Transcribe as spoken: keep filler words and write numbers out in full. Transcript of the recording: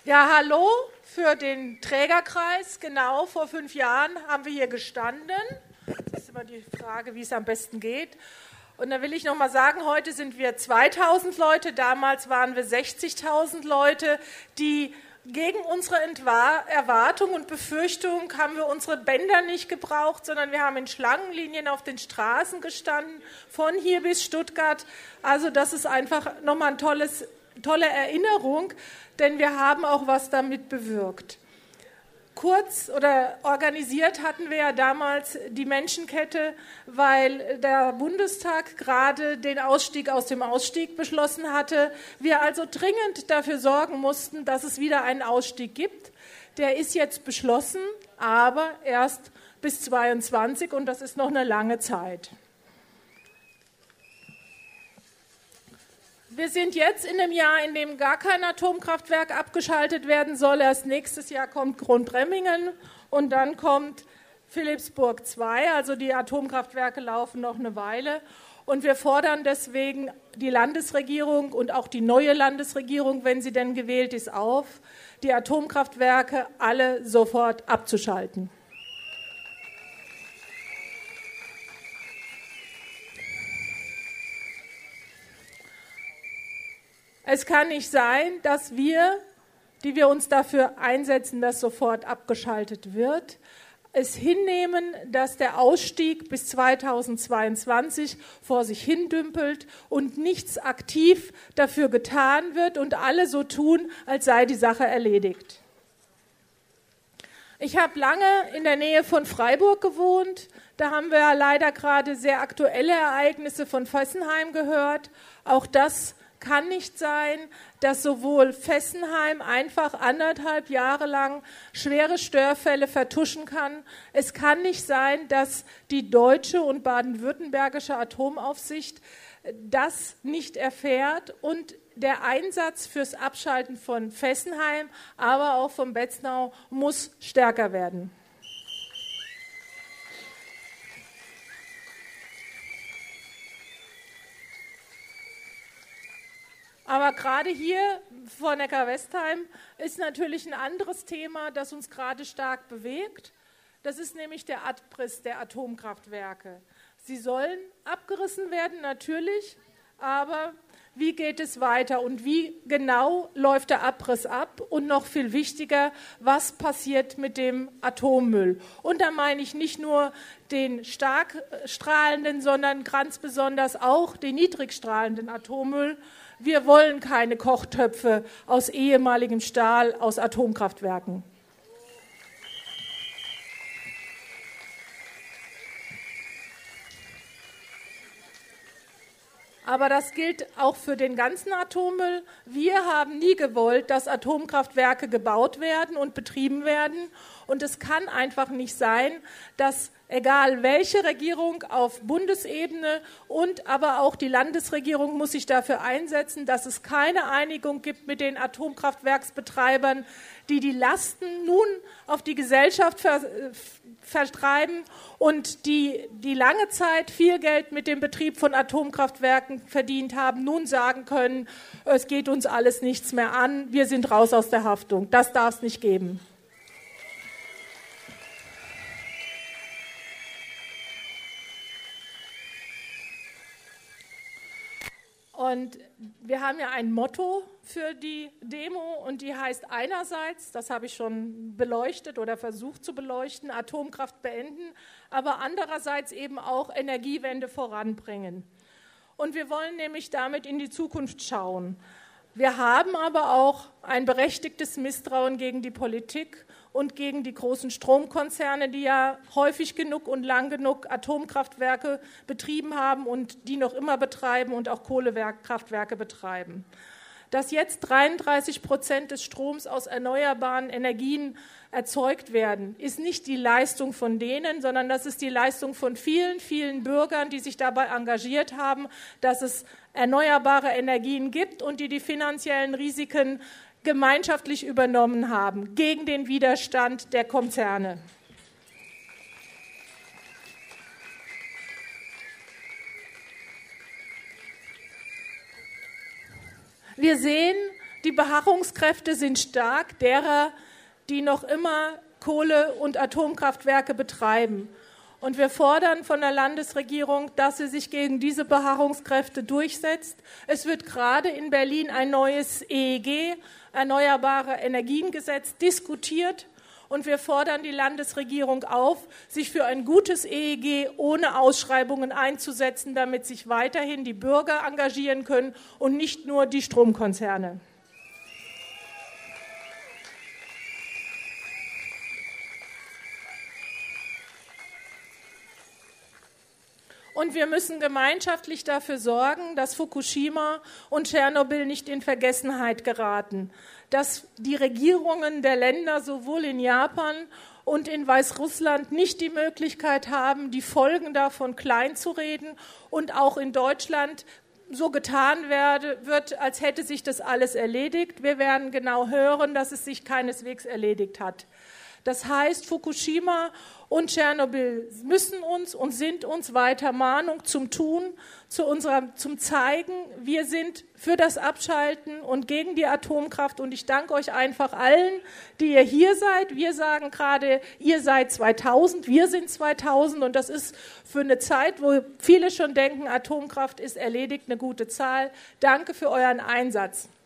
Ja, hallo für den Trägerkreis. Genau vor fünf Jahren haben wir hier gestanden. Das ist immer die Frage, wie es am besten geht. Und da will ich noch mal sagen, heute sind wir zweitausend Leute. Damals waren wir sechzigtausend Leute, die gegen unsere Entwa- Erwartung und Befürchtung haben wir unsere Bänder nicht gebraucht, sondern wir haben in Schlangenlinien auf den Straßen gestanden, von hier bis Stuttgart. Also das ist einfach nochmal eine tolles, tolle Erinnerung, denn wir haben auch was damit bewirkt. Kurz oder organisiert hatten wir ja damals die Menschenkette, weil der Bundestag gerade den Ausstieg aus dem Ausstieg beschlossen hatte. Wir also dringend dafür sorgen mussten, dass es wieder einen Ausstieg gibt. Der ist jetzt beschlossen, aber erst bis zweiundzwanzig und das ist noch eine lange Zeit. Wir sind jetzt in einem Jahr, in dem gar kein Atomkraftwerk abgeschaltet werden soll. Erst nächstes Jahr kommt Grundremmingen und dann kommt Philippsburg zwei. Also die Atomkraftwerke laufen noch eine Weile. Und wir fordern deswegen die Landesregierung und auch die neue Landesregierung, wenn sie denn gewählt ist, auf, die Atomkraftwerke alle sofort abzuschalten. Es kann nicht sein, dass wir, die wir uns dafür einsetzen, dass sofort abgeschaltet wird, es hinnehmen, dass der Ausstieg bis zweitausendzweiundzwanzig vor sich hindümpelt und nichts aktiv dafür getan wird und alle so tun, als sei die Sache erledigt. Ich habe lange in der Nähe von Freiburg gewohnt. Da haben wir ja leider gerade sehr aktuelle Ereignisse von Fessenheim gehört. Auch das kann nicht sein, dass sowohl Fessenheim einfach anderthalb Jahre lang schwere Störfälle vertuschen kann. Es kann nicht sein, dass die deutsche und baden-württembergische Atomaufsicht das nicht erfährt und der Einsatz fürs Abschalten von Fessenheim, aber auch von Betznau muss stärker werden. Aber gerade hier vor Neckar-Westheim ist natürlich ein anderes Thema, das uns gerade stark bewegt. Das ist nämlich der Abriss der Atomkraftwerke. Sie sollen abgerissen werden, natürlich, aber wie geht es weiter und wie genau läuft der Abriss ab? Und noch viel wichtiger, was passiert mit dem Atommüll? Und da meine ich nicht nur den stark strahlenden, sondern ganz besonders auch den niedrigstrahlenden Atommüll. Wir wollen keine Kochtöpfe aus ehemaligem Stahl aus Atomkraftwerken. Aber das gilt auch für den ganzen Atommüll. Wir haben nie gewollt, dass Atomkraftwerke gebaut werden und betrieben werden. Und es kann einfach nicht sein, dass egal welche Regierung auf Bundesebene und aber auch die Landesregierung muss sich dafür einsetzen, dass es keine Einigung gibt mit den Atomkraftwerksbetreibern, die die Lasten nun auf die Gesellschaft ver vertreiben und die, die lange Zeit viel Geld mit dem Betrieb von Atomkraftwerken verdient haben, nun sagen können, es geht uns alles nichts mehr an, wir sind raus aus der Haftung. Das darf es nicht geben. Und wir haben ja ein Motto für die Demo und die heißt einerseits, das habe ich schon beleuchtet oder versucht zu beleuchten, Atomkraft beenden, aber andererseits eben auch Energiewende voranbringen. Und wir wollen nämlich damit in die Zukunft schauen. Wir haben aber auch ein berechtigtes Misstrauen gegen die Politik und gegen die großen Stromkonzerne, die ja häufig genug und lang genug Atomkraftwerke betrieben haben und die noch immer betreiben und auch Kohlekraftwerke betreiben. Dass jetzt dreiunddreißig Prozent des Stroms aus erneuerbaren Energien erzeugt werden, ist nicht die Leistung von denen, sondern das ist die Leistung von vielen, vielen Bürgern, die sich dabei engagiert haben, dass es erneuerbare Energien gibt und die die finanziellen Risiken gemeinschaftlich übernommen haben, gegen den Widerstand der Konzerne. Wir sehen, Die Beharrungskräfte sind stark, derer, die noch immer Kohle- und Atomkraftwerke betreiben. Und wir fordern von der Landesregierung, dass sie sich gegen diese Beharrungskräfte durchsetzt. Es wird gerade in Berlin ein neues E E G, Erneuerbare Energiengesetz, diskutiert. Und wir fordern die Landesregierung auf, sich für ein gutes E E G ohne Ausschreibungen einzusetzen, damit sich weiterhin die Bürger engagieren können und nicht nur die Stromkonzerne. Und wir müssen gemeinschaftlich dafür sorgen, dass Fukushima und Tschernobyl nicht in Vergessenheit geraten, dass die Regierungen der Länder sowohl in Japan und in Weißrussland nicht die Möglichkeit haben, die Folgen davon kleinzureden und auch in Deutschland so getan werde, wird, als hätte sich das alles erledigt. Wir werden genau hören, dass es sich keineswegs erledigt hat. Das heißt, Fukushima und Tschernobyl müssen uns und sind uns weiter Mahnung zum Tun, zu unserer, zum Zeigen, wir sind für das Abschalten und gegen die Atomkraft. Und ich danke euch einfach allen, die ihr hier seid. Wir sagen gerade, ihr seid zweitausend, wir sind zweitausend. Und das ist für eine Zeit, wo viele schon denken, Atomkraft ist erledigt, eine gute Zahl. Danke für euren Einsatz.